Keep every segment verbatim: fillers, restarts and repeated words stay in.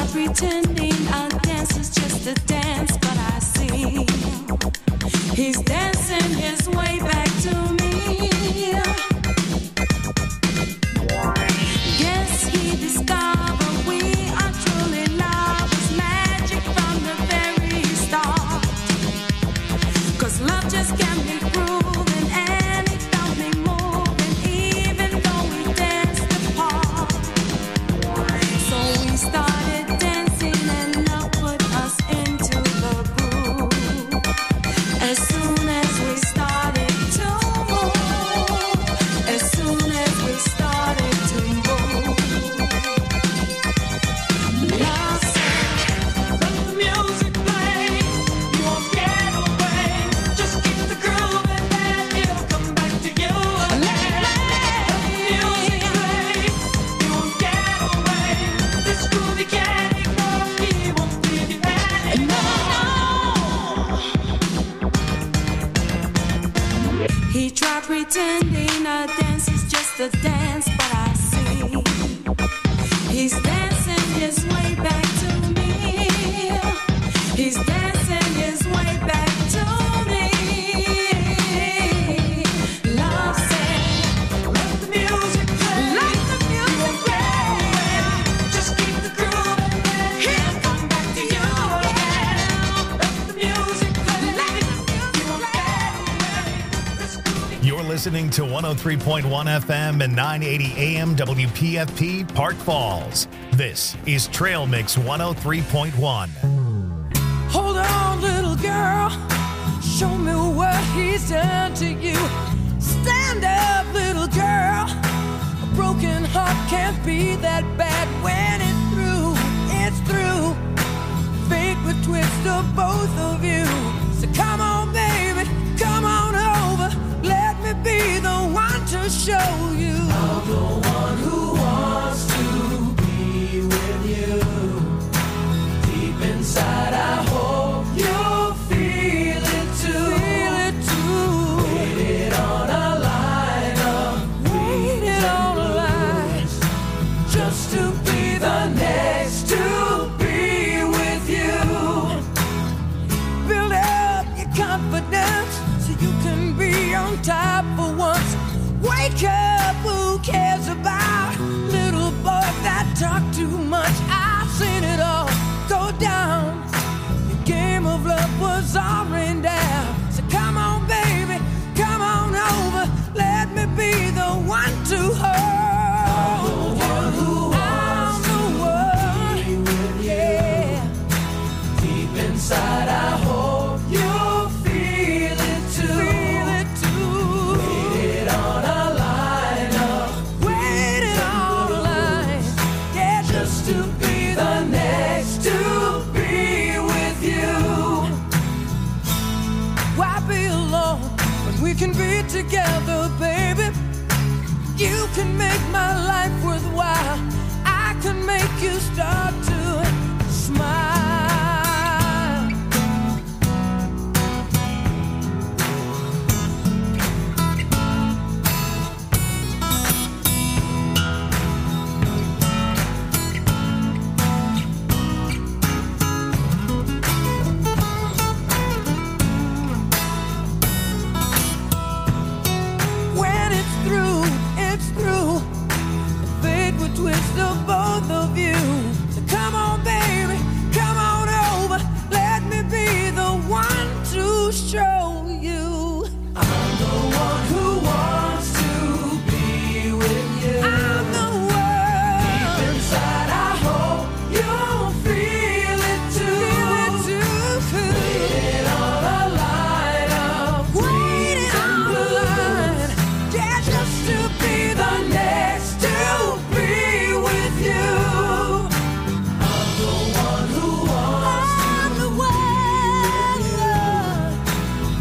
pretending a dance is just a dance, but I see he's dancing his way back to me. Yes, he discovered we are truly lovers, magic from the very start. 'Cause love just can't be proven, and it don't be moving, even though we danced apart. So we started dancing and love put us into the groove. As soon as we started to move, as soon as we started to move, love said, let the music play, you won't get away, just keep the groove and then it'll come back to you again. Let the music play, you won't get away, this groove you can't ignore, he won't leave you anymore. He tried pretending a dance is just a dance, but I see he's dancing his way back to me. He's dancing his way back to me. Love said, let the music play. Let the music play. Just keep the groove and then he'll come back to you again. Let the music play. Let the music play. You're listening to one oh three point one F M and nine eighty A M W P F P Park Falls. This is Trail Mix one oh three point one. Hold on, little girl. Show me what he's done to you. Stand up, little girl. A broken heart can't be that bad when it's through. It's through. Fate would twist of both of you. So come on, baby. Come on over. Let me be the one to show you. I'm the one who wants to be with you. Deep inside, I hope you'll feel it too. Feel it too. Waited on a line of waited on a line just to be the next to be with you. Build up your confidence so you can be on top for once. Wake up, who cares about little boys that talk too much? I've seen it all go down. The game of love was all rained down. So come on, baby, come on over. Let me be the one to hold you. I'm the one, yeah. Deep inside, I hope you'll feel it too. Feel it too. Waited on a line of waited on a line, yeah, just to be the next to be with you. Why be alone when we can be together, baby? You can make my life worthwhile. I can make you start to smile. When it's through, it's through. Fate would twist of both of you. So come on, baby, come on over. Let me be the one to show you. I'm the one who wants to be with you. I'm the one. Deep inside, I hope you'll feel it too. Feel it too. Waited on a line of waiting on a line, yeah, just to be the next to be with you. I'm the one who wants I'm the one,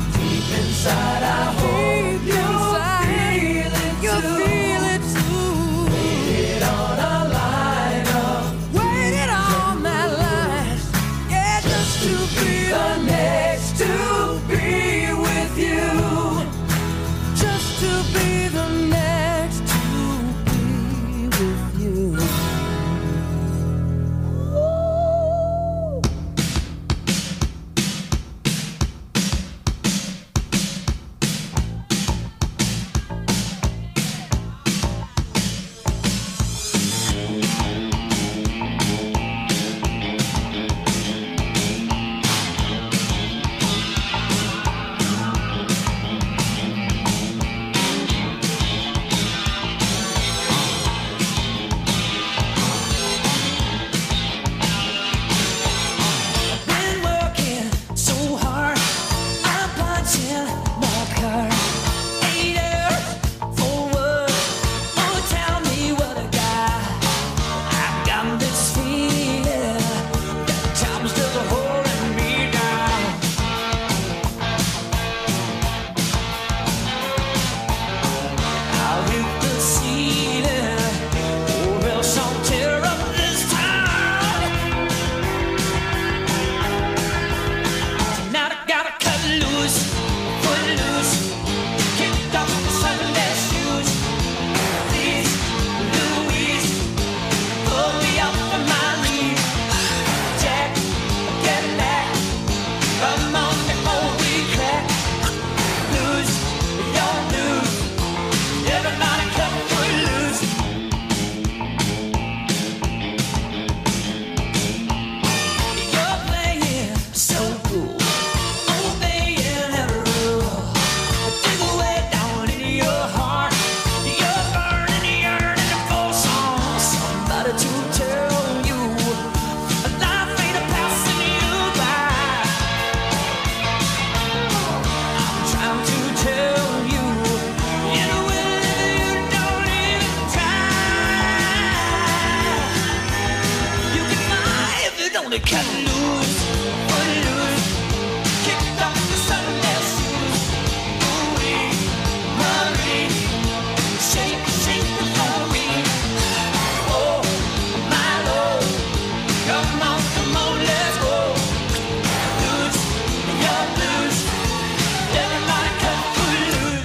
only cut loose, loose. Kicked off the Sunday shoes. Ooh-wee, Marie, shake, shake the florine. Oh, my Lord, come on, come on, let's go. Loose, you're loose. Everybody cut foot loose.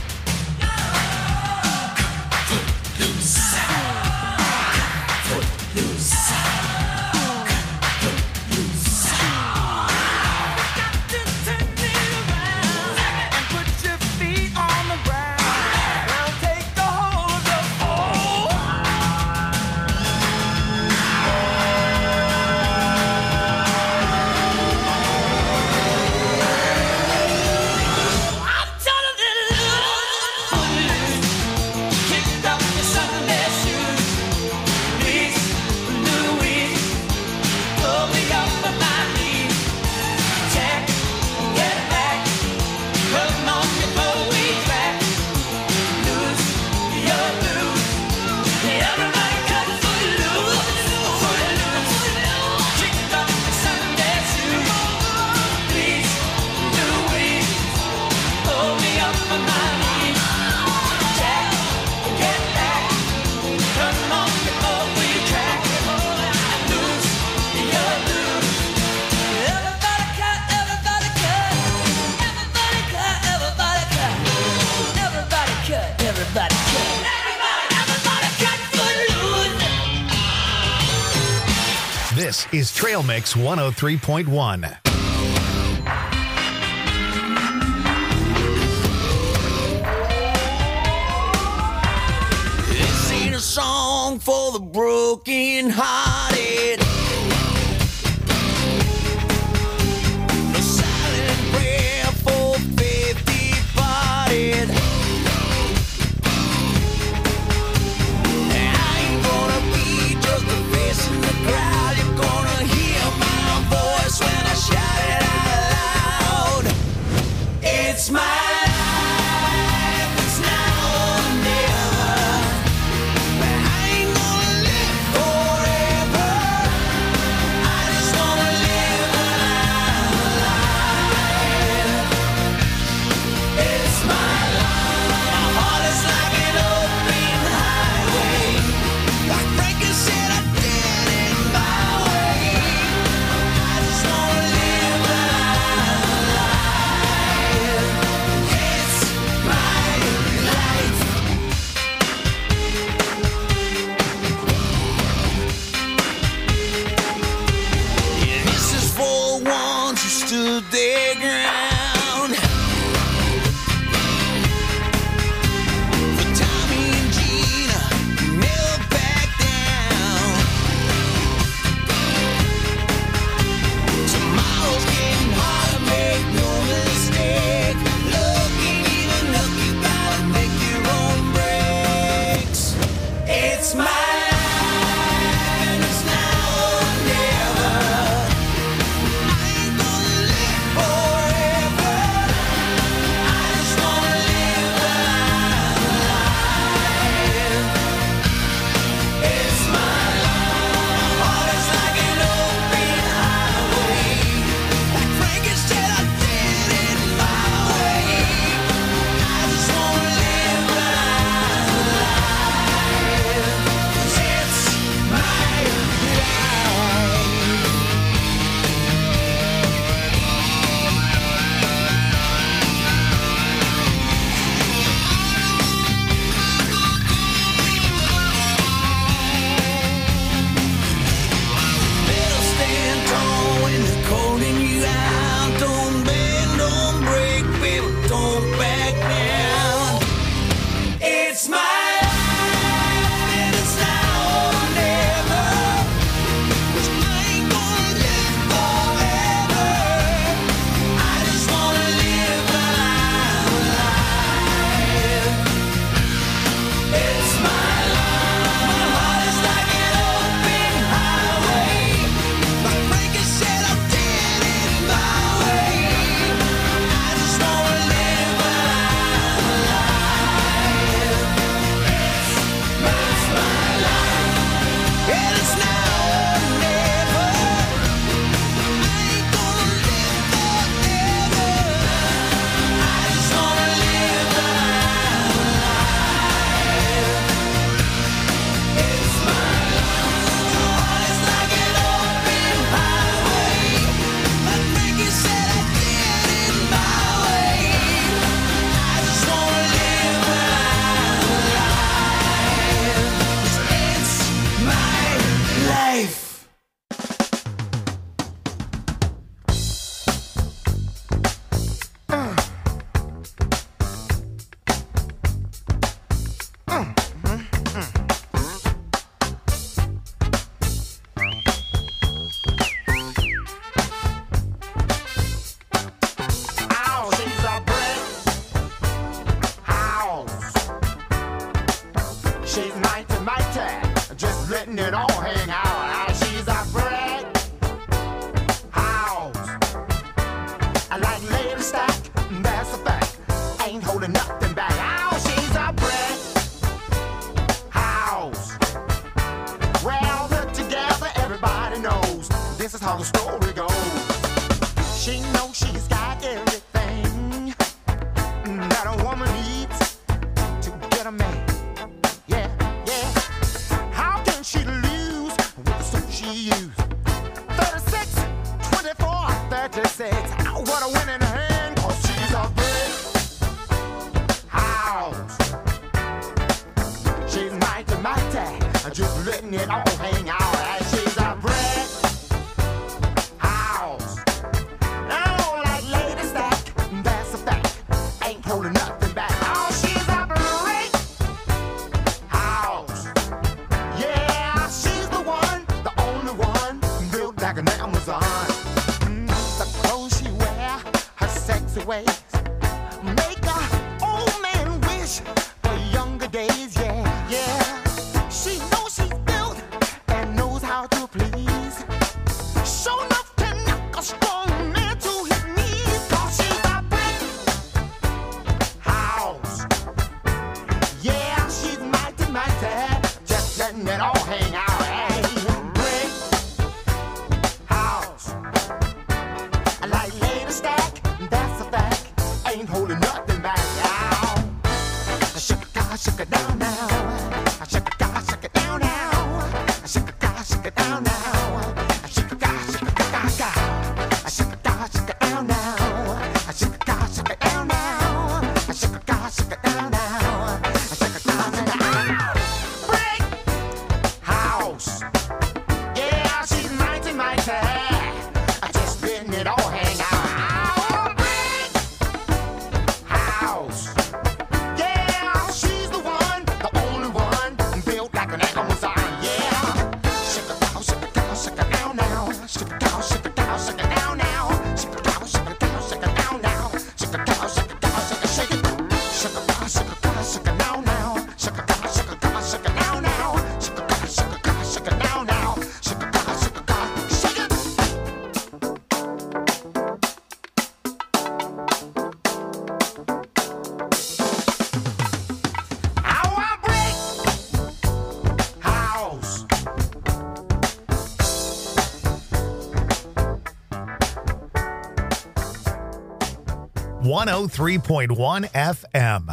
Foot loose. This is Trail Mix one oh three point one. This ain't a song for the broken-hearted. No silent prayer for faith departed. I ain't gonna be just a face in the crowd. You're gonna hear my voice when I shout it out loud. It's my life, it's now or never. But I ain't gonna live forever. I just wanna live when I'm alive. It's my life. My heart is like an open highway. Like Frankie said, I did it my way. I just wanna live when I'm alive. It's my life. Yeah, this is for ones who stood their ground. For Tommy and Gina, who never backed down. Tomorrow's getting harder, make no mistake. Looking even look, you gotta make your own breaks. It's my life, and it's now or never. I ain't gonna live forever. is how the story goes. She knows she's got everything that a woman needs to get a man. Yeah, yeah. How can she lose with the suit she used? thirty-six, twenty-four, thirty-six. What a winning hand, cause she's a big house. She's mighty, mighty, just letting it all hang out. And she's a brick house. Oh, like Lady Stack, that's a fact. Ain't holding nothing back. Oh, she's a brick house. Yeah, she's the one, the only one, built like an Amazon. Mm, the clothes she wear, her sexy ways, make a old man wish for younger days. Yeah, yeah. She knows she's built and knows how to please. Sure enough can knock a strong man to his knees. Cause she's a brick house. Yeah, she's mighty, mighty, just letting it all hang out. Hey, brick house. Like Lady Stack, that's a fact. Ain't holding nothing back now. Shake it, God, shake it down now. Shake it, God, shake it down now. Shake it, God, shake it down now. Shake it, God, shake it, God, God. Shake it, God, shake it down now. Shake it, God, shake it down now. Shake it, God, shake it down now. Shake it, God, shake it down. Brick house. Yeah, she's mighty, mighty. Just letting it all hang out. Brick house. Yeah, she's the one, the only one, built like an Amazon. Yeah. Shake it down, shake it down, shake it down now. Shake it down, shake it down, shake it down now. Shake it down, shake it down, shake it down now. Shake it down, shake it down, shake it, shake it. Shake it down, shake it down, shake it down now. Shake it down, shake it down, shake it down now. Shake it down, shake it down, shake it down now. Shake it down, shake it down, shake it. Our brick house. one oh three point one F M.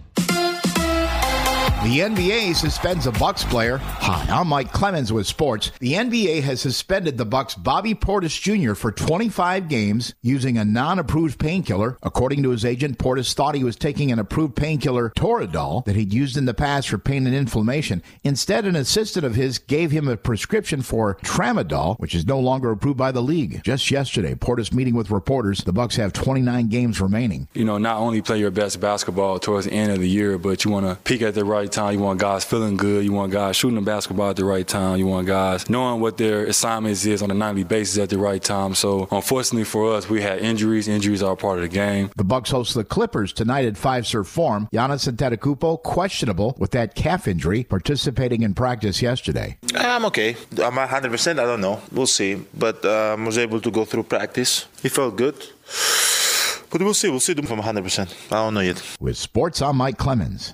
The N B A suspends a Bucks player. Hi, I'm Mike Clemens with sports. The N B A has suspended the Bucks' Bobby Portis Junior for twenty-five games using a non-approved painkiller. According to his agent, Portis thought he was taking an approved painkiller, Toradol, that he'd used in the past for pain and inflammation. Instead, an assistant of his gave him a prescription for Tramadol, which is no longer approved by the league. Just yesterday, Portis meeting with reporters. The Bucks have twenty-nine games remaining. You know, not only play your best basketball towards the end of the year, but you want to peak at the right time. You want guys feeling good. You want guys shooting the basketball at the right time. You want guys knowing what their assignments is on a nightly basis at the right time. So, unfortunately for us, we had injuries. Injuries are a part of the game. The Bucks host the Clippers tonight at Fiserv Forum. Giannis Antetokounmpo questionable with that calf injury, participating in practice yesterday. I'm okay. I'm one hundred percent. I don't know. We'll see. But um, I was able to go through practice. He felt good. But we'll see. We'll see them from one hundred percent. I don't know yet. With sports, I'm Mike Clemens.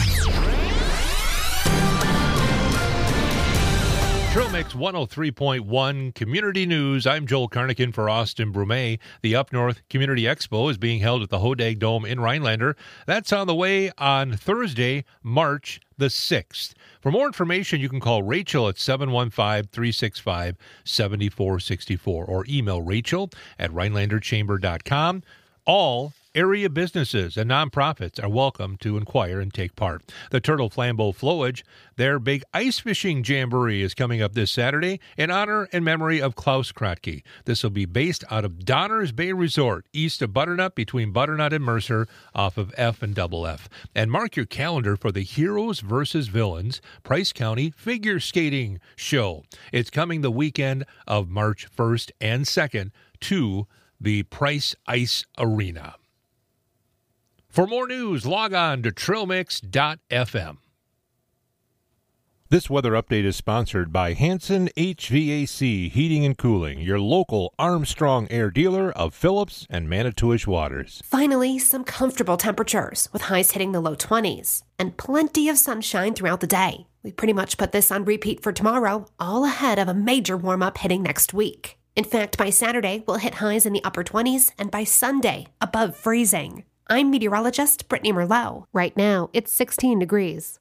Trail Mix one oh three point one Community News. I'm Joel Carnican for Austin Brumet. The Up North Community Expo is being held at the Hodag Dome in Rhinelander. That's on the way on Thursday, March the sixth. For more information, you can call Rachel at seven one five, three six five, seven four six four or email Rachel at Rhinelander Chamber dot com. All area businesses and nonprofits are welcome to inquire and take part. The Turtle Flambeau Flowage, their big ice fishing jamboree, is coming up this Saturday in honor and memory of Klaus Kratke. This will be based out of Donner's Bay Resort, east of Butternut, between Butternut and Mercer, off of F and Double F. And mark your calendar for the Heroes versus Villains Price County Figure Skating Show. It's coming the weekend of March first and second to the Price Ice Arena. For more news, log on to trail mix dot f m. This weather update is sponsored by Hanson H V A C Heating and Cooling, your local Armstrong Air dealer of Phillips and Manitowish Waters. Finally, some comfortable temperatures with highs hitting the low twenties and plenty of sunshine throughout the day. We pretty much put this on repeat for tomorrow, all ahead of a major warm-up hitting next week. In fact, by Saturday, we'll hit highs in the upper twenties, and by Sunday, above freezing. I'm meteorologist Brittany Merlot. Right now, it's sixteen degrees.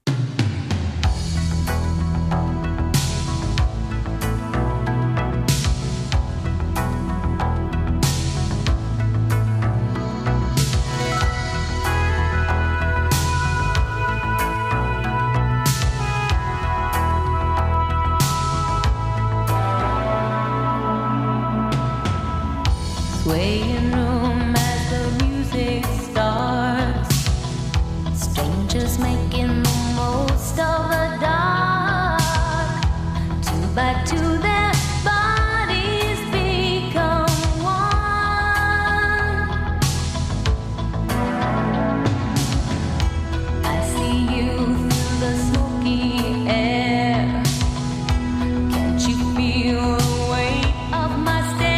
Swaying room as the music starts, strangers making the most of the dark. Two by two their bodies become one. I see you through the smoky air. Can't you feel the weight of my stare?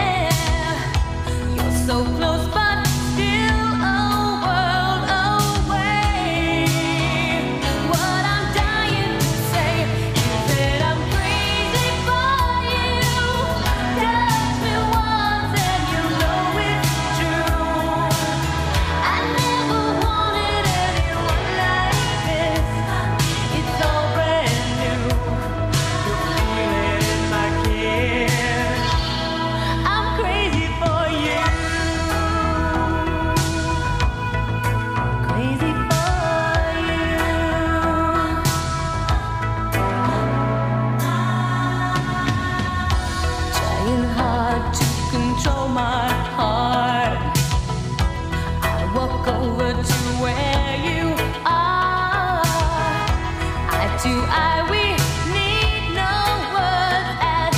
So close, but still a world away. What I'm dying to say is that I'm crazy for you. Touch me once and you know it's true. I never wanted anyone like this. It's all brand new. You feel it in my kiss. I'm crazy for you. Crazy for you. Trying hard to control my heart. I walk over to where you are. Eye to eye, we need no words at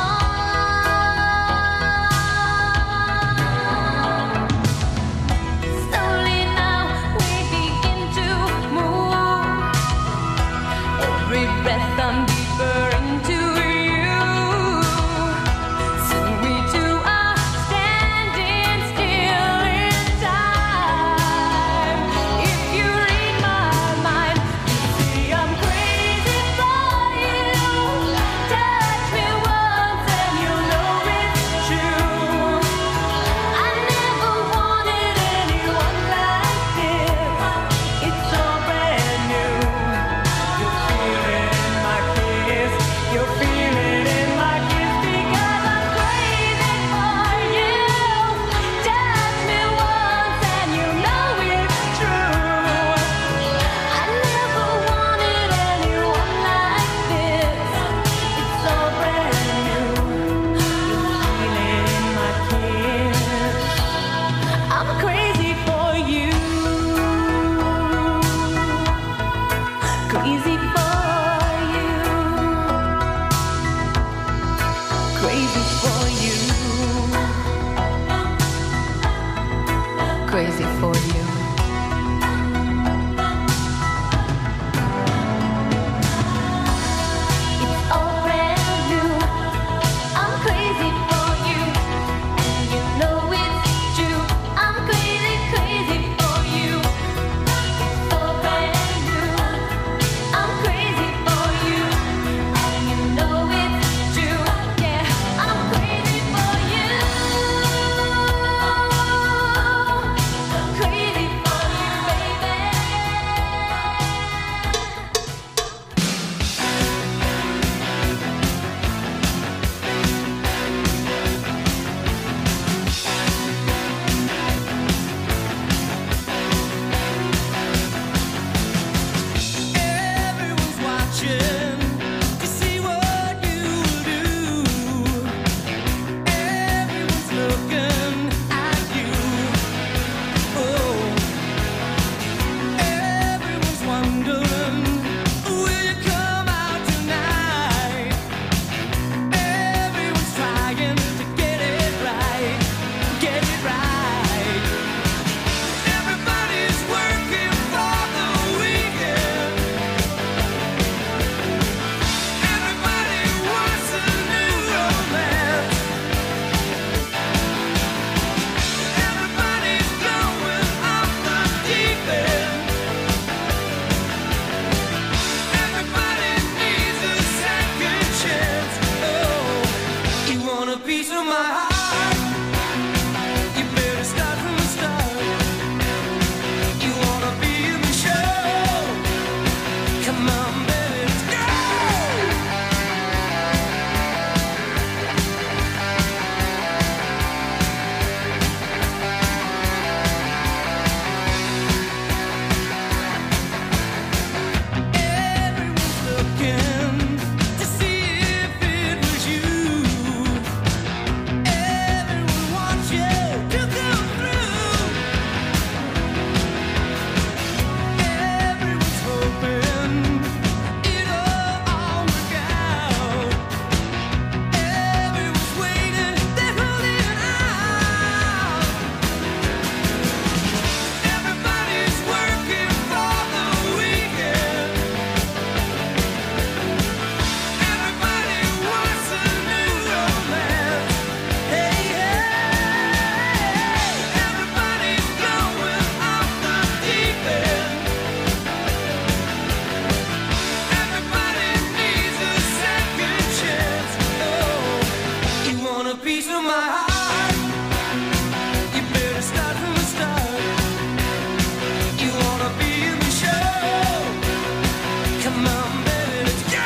all. Slowly now we begin to move. Every breath I'm deeper into you. Soon we two are standing still in time. If you read my mind, you see I'm crazy for you. Touch me once and you know it's true. I never wanted anyone like this. It's all brand new. You feel it in my kiss. You feel it in my kiss because I'm crazy for you. Touch me once and you know it's true. I never wanted anyone like this. It's all brand new. You feel it in my kiss. I'm crazy for you. Crazy for you. Crazy for you. Crazy for you. It's all brand new. I'm crazy for you, and you know it's true. I'm crazy, crazy for you. It's all brand new. I'm crazy for you, and you know it's true. Yeah, I'm crazy for you. Crazy want a piece of my heart? You better start from the start. You wanna be in the show? Come on, baby, let's go. Everyone's looking to see if it was you. Everyone wants you to come through. Everyone's hoping it'll all work out. Everyone's waiting, they're holding out. Everybody's working for the weekend. Everybody wants a new romance. Hey, hey, everybody's going off the deep end. Everybody needs a second chance. Oh, you want a piece of my heart? You better start from the start. You wanna be in the show? Come on, baby, let's go.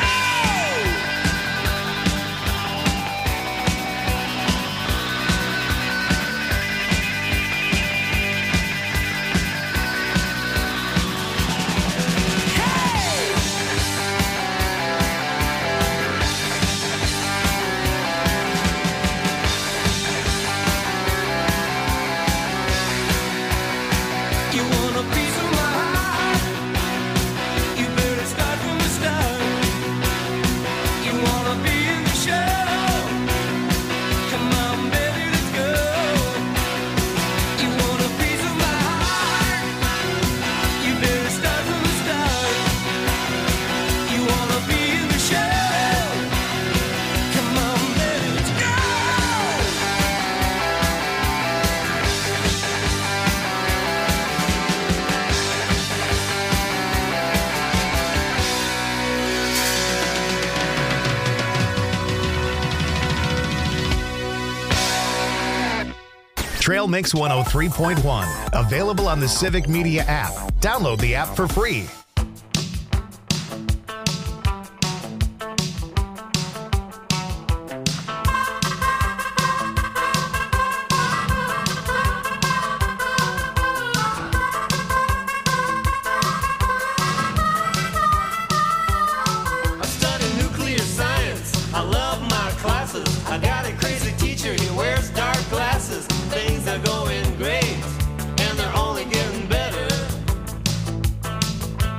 You want a piece of my heart? You better start from the start. You wanna be in the show? Come on, baby, let's go. You want a piece of my heart? You better start from the start. You wanna be in the show? Come on, baby, let's go. Trail Mix one oh three point one. Available on the Civic Media app. Download the app for free. I study nuclear science. I love my classes. I got a crazy teacher. He wears dark glasses. Things are going great, and they're only getting better.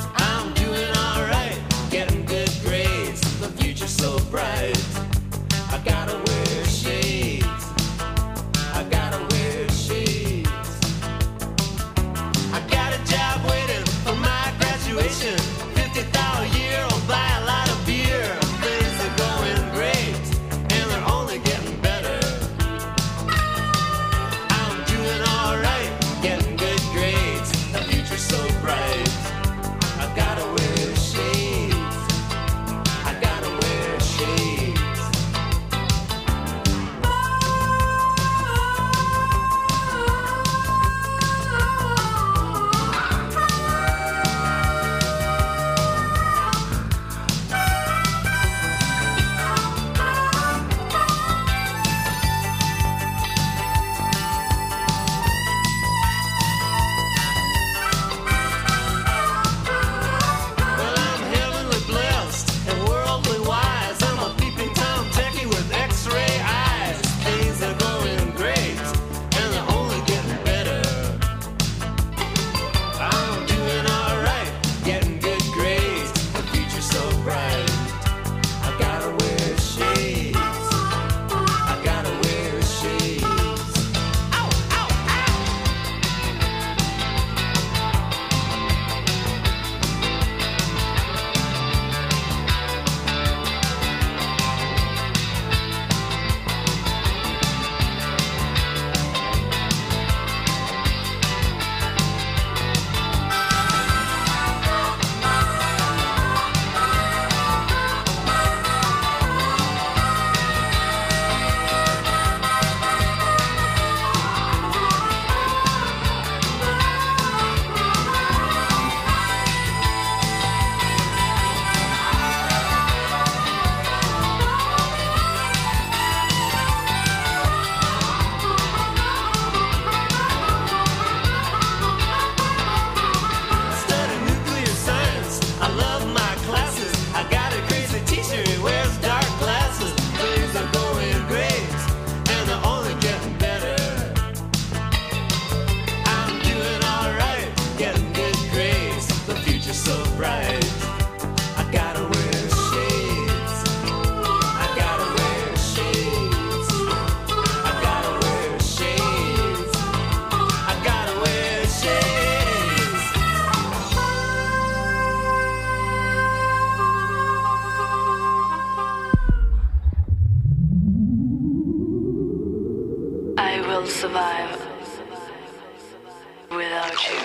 survive without you.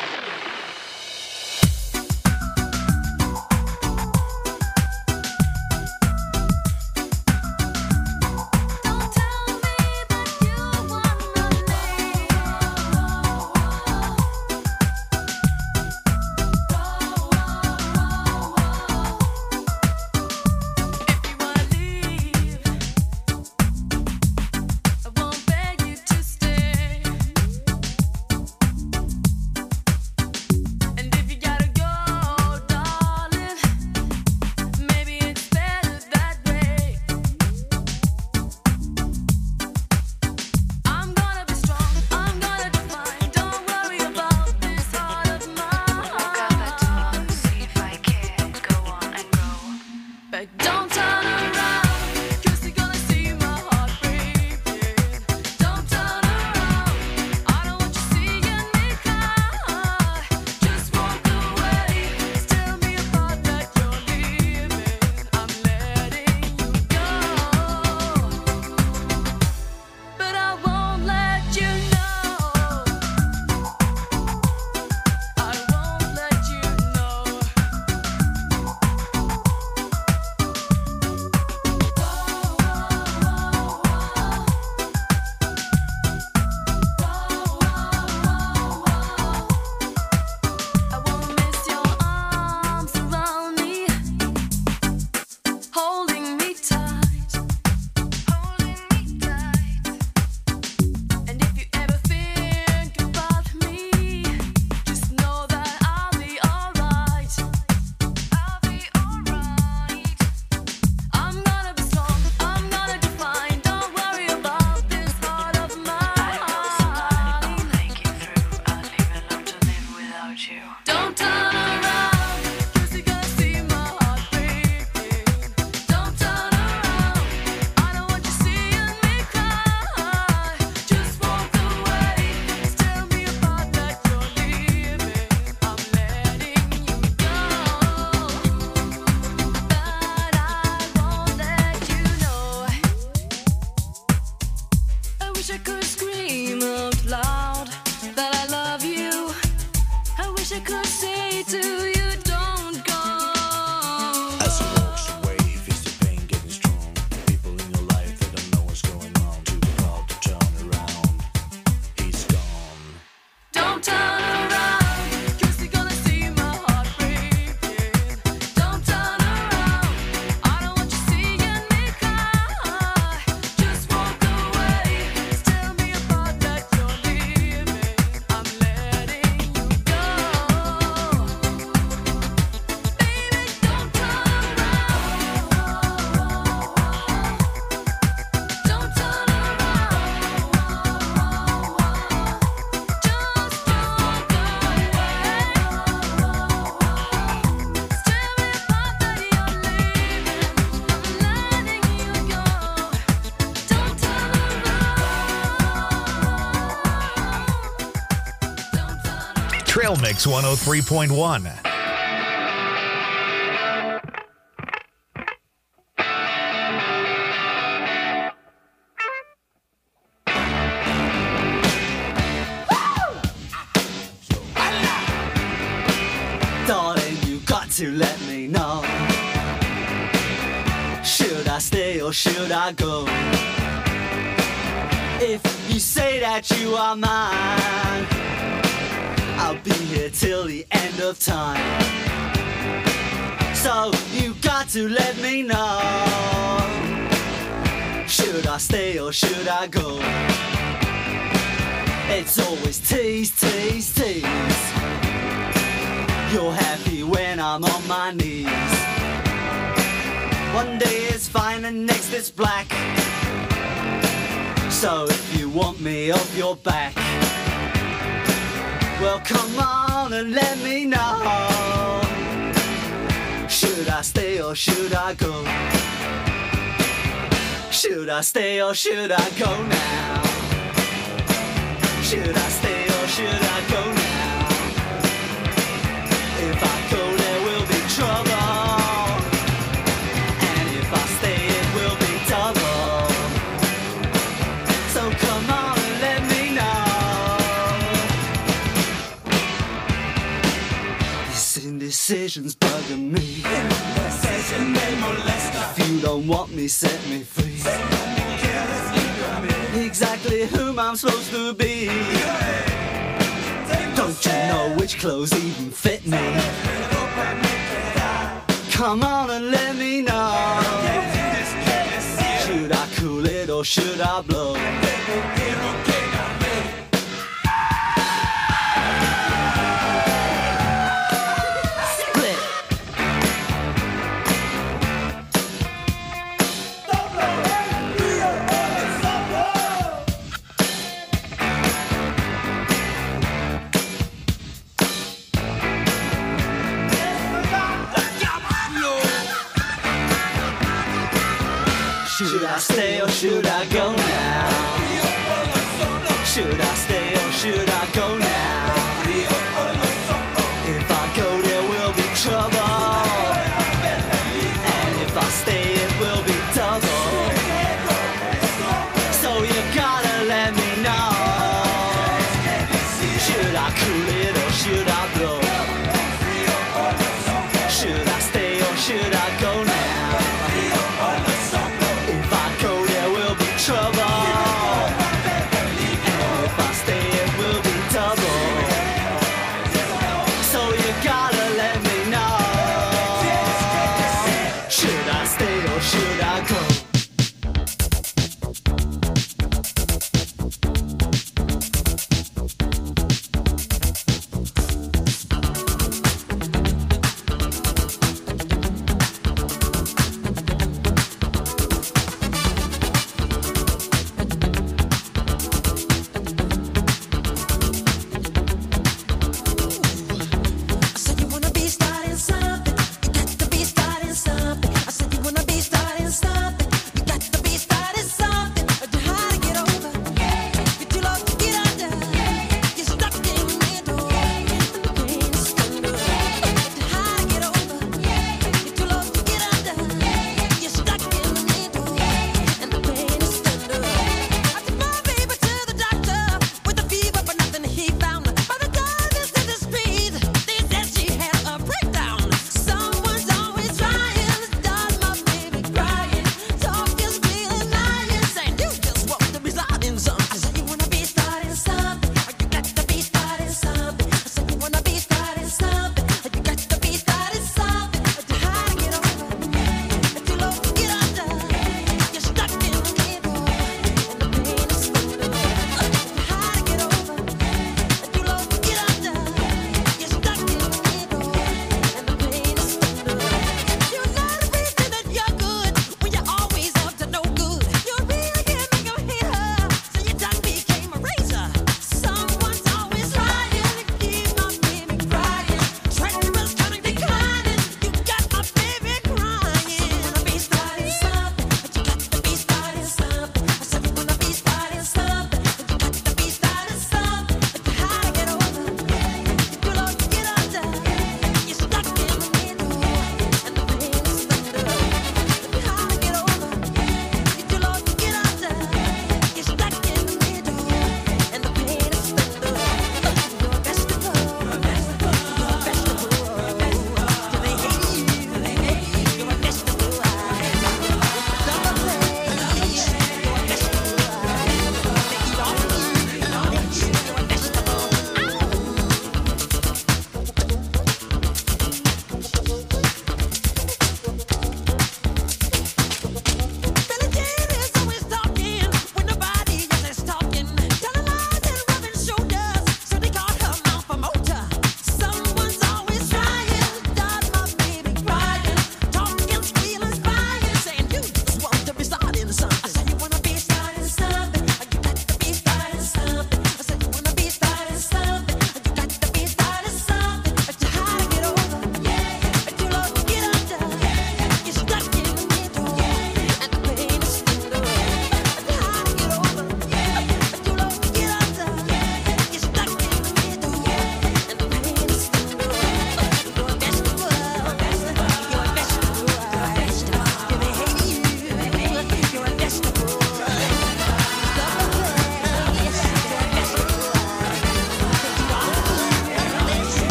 Trail Mix one oh three point one. Darling, you got to let me know. Should I stay or should I go? If you say that you are mine, I'll be here till the end of time. So you got to let me know. Should I stay or should I go? It's always tease, tease, tease. You're happy when I'm on my knees. One day it's fine and next it's black. So if you want me off your back, well, come on and let me know. Should I stay or should I go? Should I stay or should I go now? Should I stay or should I go now? If I go, there will be trouble. And if I stay, it will be double. So come on and let indecision's bugging me. If you don't want me, set me free. Exactly whom I'm supposed to be. Don't you know which clothes even fit me? Come on and let me know. Should I cool it or should I blow? Split. Should I stay or should I go now?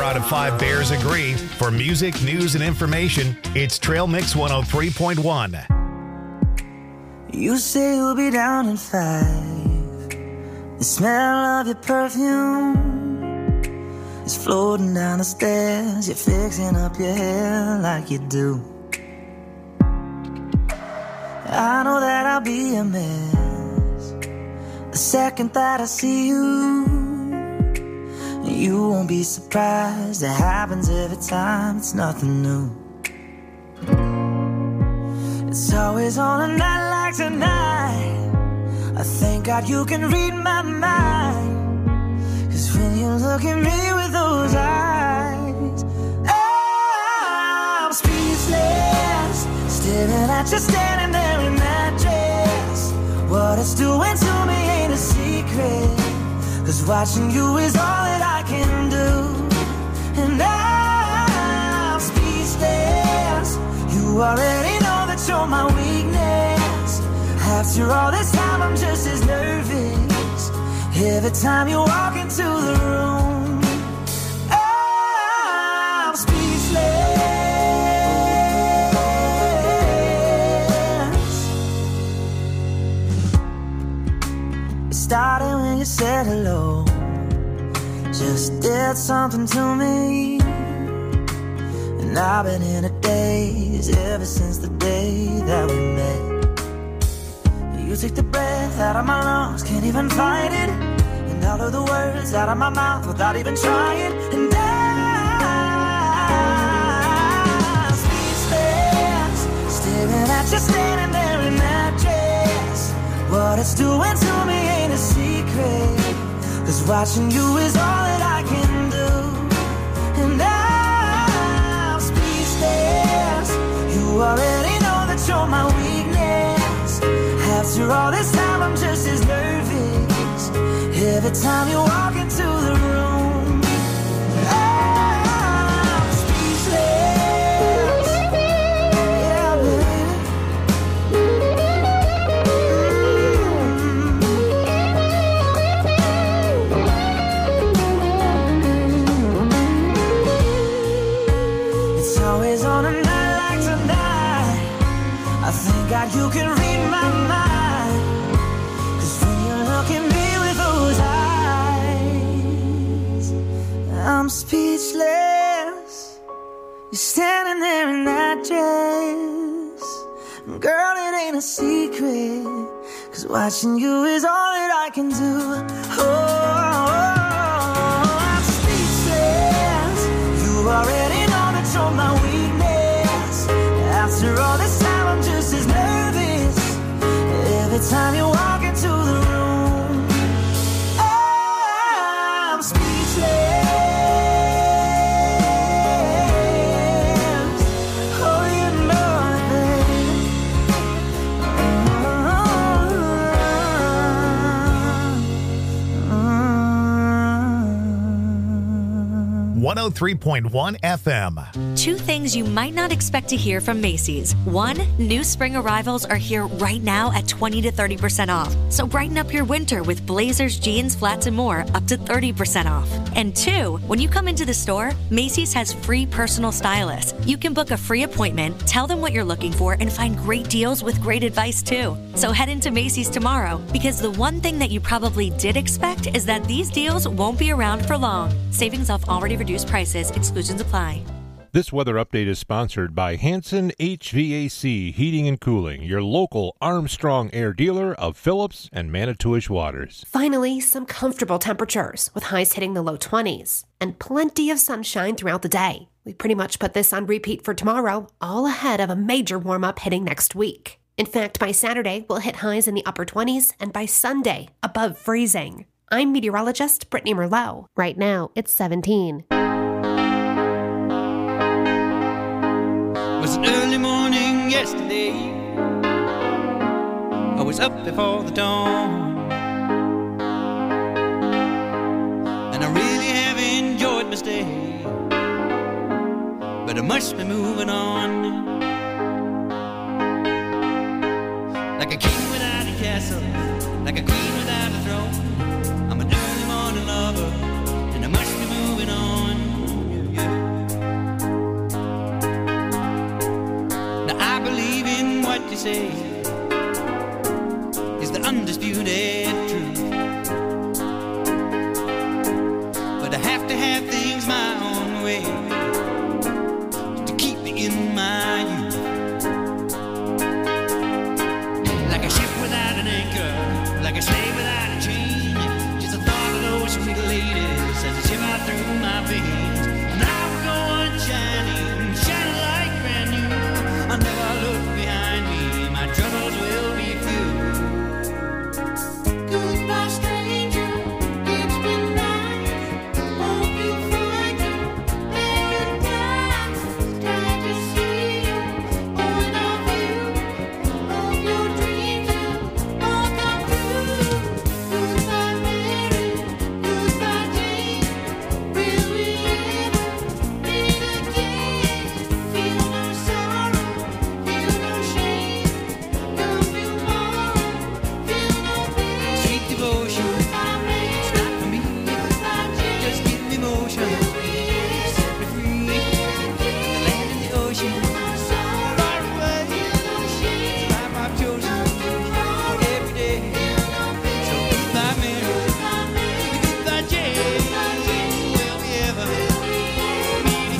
out of five Bears agree. For music, news, and information, it's Trail Mix one oh three point one. You say you'll be down in five. The smell of your perfume is floating down the stairs. You're fixing up your hair like you do. I know that I'll be a mess the second that I see you. You won't be surprised. It happens every time. It's nothing new. It's always on a night like tonight. I thank God you can read my mind. Cause when you look at me with those eyes, I'm speechless, staring at you standing there in that dress. What it's doing to me ain't a secret, cause watching you is all that I can do. And I'm speechless. You already know that you're my weakness. After all this time I'm just as nervous every time you walk into the room. I'm speechless. It started when you said hello, just did something to me. And I've been in a daze ever since the day that we met. You took the breath out of my lungs, can't even fight it. And all of the words out of my mouth without even trying. And I'm speechless, staring at you standing there in that dress. What it's doing to me ain't a secret, cause watching you is all that I can do. And I'm speechless. You already know that you're my weakness. After all this time I'm just as nervous every time you walk into the room. I'm speechless. Yeah, baby. Mm-hmm. It's always on a night like tonight. I thank God you can read my mind. I'm speechless. You're standing there in that dress. Girl, it ain't a secret, cause watching you is all that I can do. Oh, I'm speechless. You already know that you're my weakness. After all this time I'm just as nervous every time you walk into the room. I'm speechless. one oh three point one F M. Two things you might not expect to hear from Macy's. One, new spring arrivals are here right now at twenty to thirty percent off. So brighten up your winter with blazers, jeans, flats, and more up to thirty percent off. And two, when you come into the store, Macy's has free personal stylists. You can book a free appointment, tell them what you're looking for, and find great deals with great advice too. So head into Macy's tomorrow, because the one thing that you probably did expect is that these deals won't be around for long. Savings off already reduced prices. Exclusions apply. This weather update is sponsored by Hanson H V A C Heating and Cooling, your local Armstrong Air dealer of Phillips and Manitowish Waters. Finally, some comfortable temperatures with highs hitting the low twenties and plenty of sunshine throughout the day. We pretty much put this on repeat for tomorrow, all ahead of a major warm-up hitting next week. In fact, by Saturday, we'll hit highs in the upper twenties, and by Sunday, above freezing. I'm meteorologist Brittany Merlot. Right now, it's seventeen. It was an early morning yesterday. I was up before the dawn, and I really have enjoyed my stay, but I must be moving on. Like a king without a castle, like a queen without a throne, I'm an early morning lover, and I must be moving on. say is the undisputed truth. But I have to have things my own way to keep me in my youth. Like a ship without an anchor, like a slave without a chain. Just the thought of those sweet ladies as they shiver through my veins. And I will go on shining, shining like brand new. I'll never look behind me, my troubles will be few. Goodbye, stranger, it's been nice. Hope you find your paradise. Glad to see you, going off you. Hope your dreams will all come true. Goodbye, Mary, goodbye, Jane. Will we ever meet again? Feel no sorrow, feel no shame. Come tomorrow, feel no pain. Sweet devotion, it's not for me. Just give me motion, set me free. The land and the ocean, far away. The life I've chosen every day. So goodbye, Mary, goodbye, Jane. Will we ever meet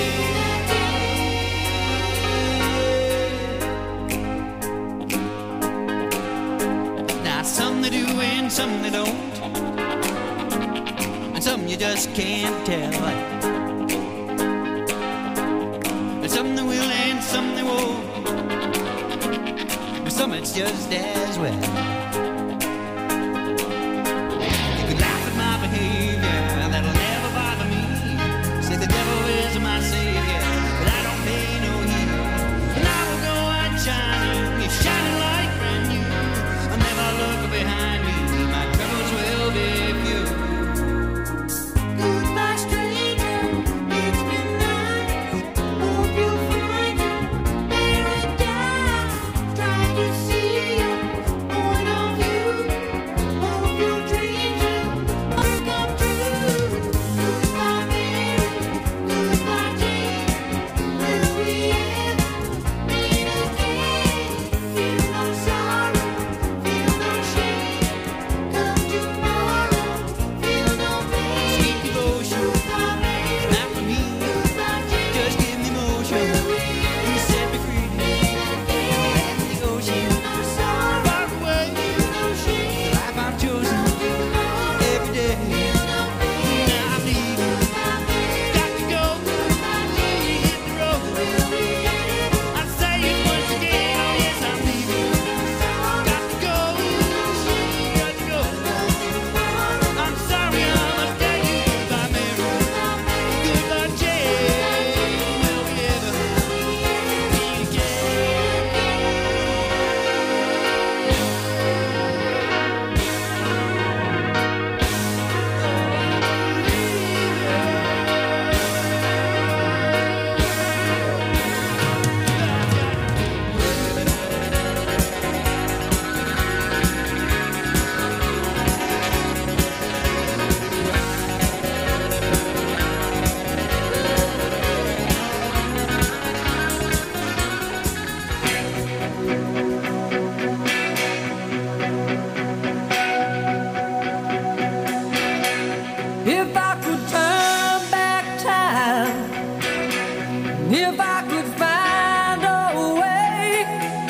again? Now some they do and some they don't, and some you just can't tell. And some they will and some they won't, but some it's just as well. You can laugh at my behavior, that'll never bother me. Say the devil is my savior, but I don't pay no heed. And I will go on shining, it's shining like brand new. I'll never look behind me, my troubles will be few. Goodbye, stranger, it's been nice. Hope you find your paradise. Try to see you, going off you. Hope your dreams will all come true. Goodbye, Mary, goodbye, Jane. Will we ever meet again? Feel no sorrow, feel no shame. Come tomorrow, feel no pain. Sweet devotion, it's not for me. Just give me motion, you set me free. The land and the ocean, far away. The life I've chosen every day. Now I'm leaving, got to go. Hit the road. I say it once again, yes I'm leaving. Got to go, got to go. I'm sorry I must tell you goodbye, Mary. Goodbye, Jane. Will we ever meet If I could turn back time, if I could find a way,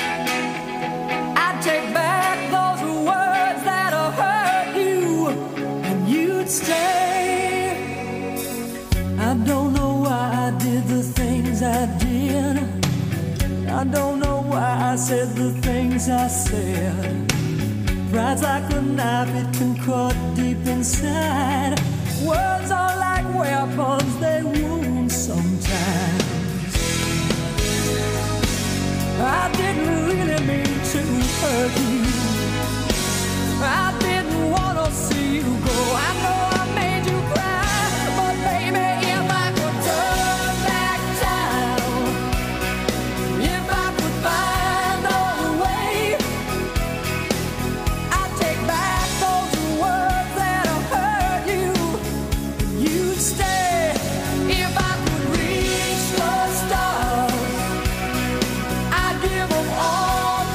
I'd take back those words that have hurt you, and you'd stay. I don't know why I did the things I did. I don't know why I said the things I said. Pride's like a knife, it can cut deep inside. Words are like weapons, they wound sometimes. I didn't really mean to hurt you. I didn't want to see you go. I know I made you cry, but baby, if I could turn back time, if I could find a way, I'd take back those words that have hurt you. You'd stay. If I could reach the stars, I'd give them all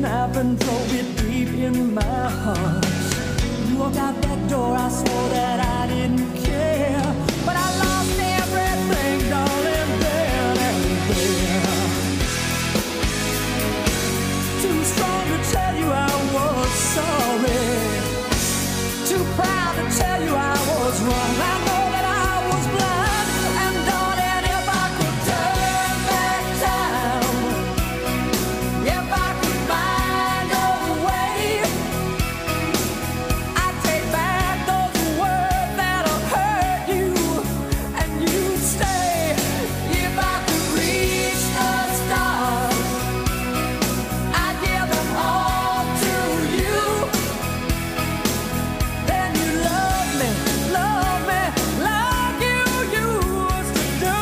knife and drove it deep in my heart. You walked out that door, I swore that I didn't care, but I lost everything, darling, then and there. Too strong to tell you I was sorry, too proud to tell you I was wrong. I know that I was blind, and darling, if I could turn back time, if I could find a way, I'd take back those words that have hurt you, and you'd stay. If I could reach the stars, I'd give them all to you. Then you love me, love me, like you used to do.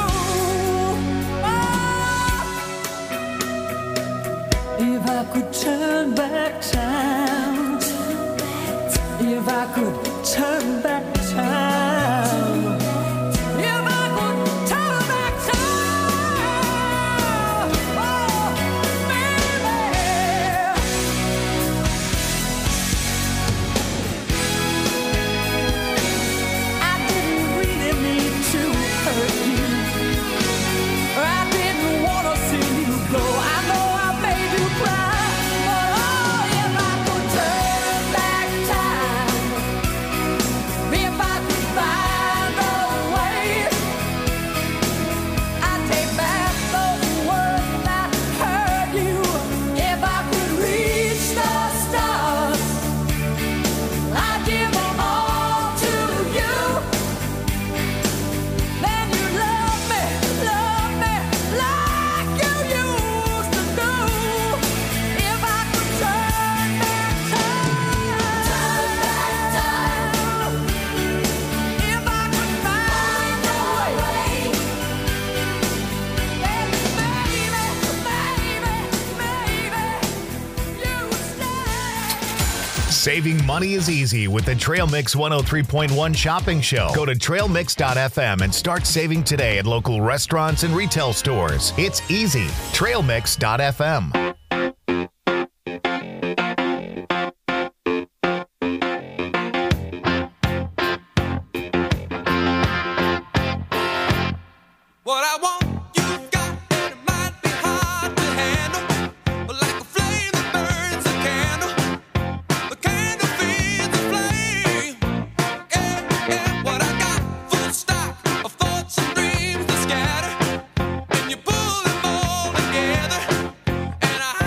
Oh. If I could turn back time, if I could turn back time, if I could turn back time, oh, baby. I didn't really mean to hurt you. I didn't want to see you go. I know I made you cry, but oh, if I could turn back time, if I could find a way, I'd take back those words that hurt you. If I could reach the stars, I'd give them all to you. Then you love me, love me, like you used to do. If I could turn back time, turn back time, if I could find a way, then baby, baby, baby, you stay. Saving money is easy with the Trail Mix one oh three point one Shopping Show. Go to trail mix dot f m and start saving today at local restaurants and retail stores. It's easy. trail mix dot f m. What I want, you've got, and it might be hard to handle. But like a flame that burns a candle, the candle feeds the flame. Yeah, yeah, what I got, full stock of thoughts and dreams that scatter. And you pull them all together, and I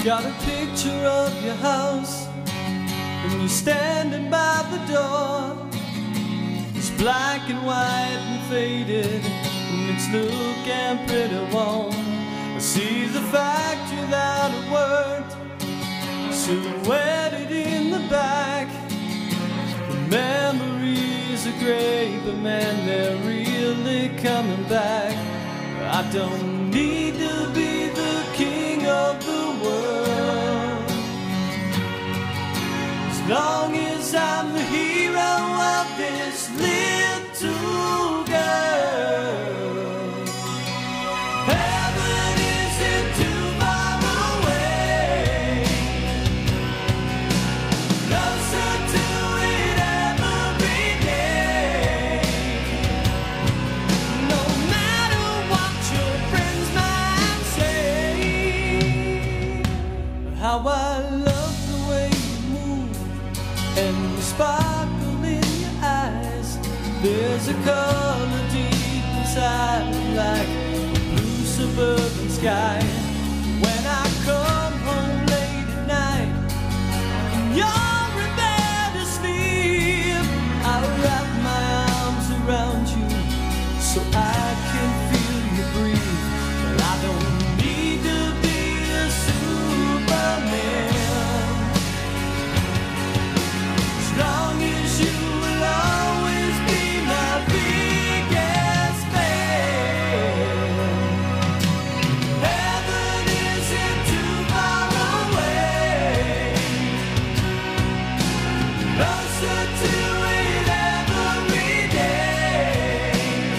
Got a picture of your house, and you're standing by the door. It's black and white and faded, and it's looking pretty warm. I see the factory that I worked, silhouetted in the back. The memories are great, but man, they're really coming back. I don't need to be the king of the world, as long as I'm the hero of this little girl. Heaven isn't too far away, closer to it every day. No matter what your friends might say, how I love the way you move and the sparkle in your eyes. There's a color deep inside, like a blue suburban sky. When I come home late at night and you're in bed asleep, I wrap my arms around you so I can feel you breathe. But I don't need to be a Superman, as long as you will always be my biggest fan. Heaven isn't too far away, closer to it every day.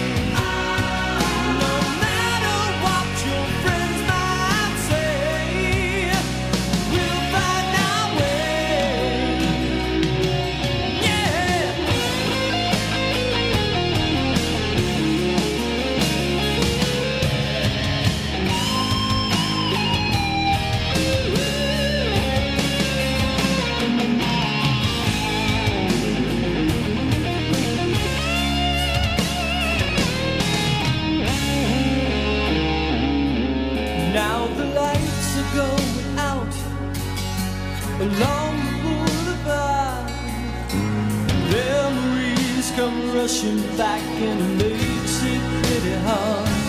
No matter what your friends might say, we'll find our way. Yeah. Now the lights are going out along the boulevard. Memories come rushing back and it makes it pretty hard.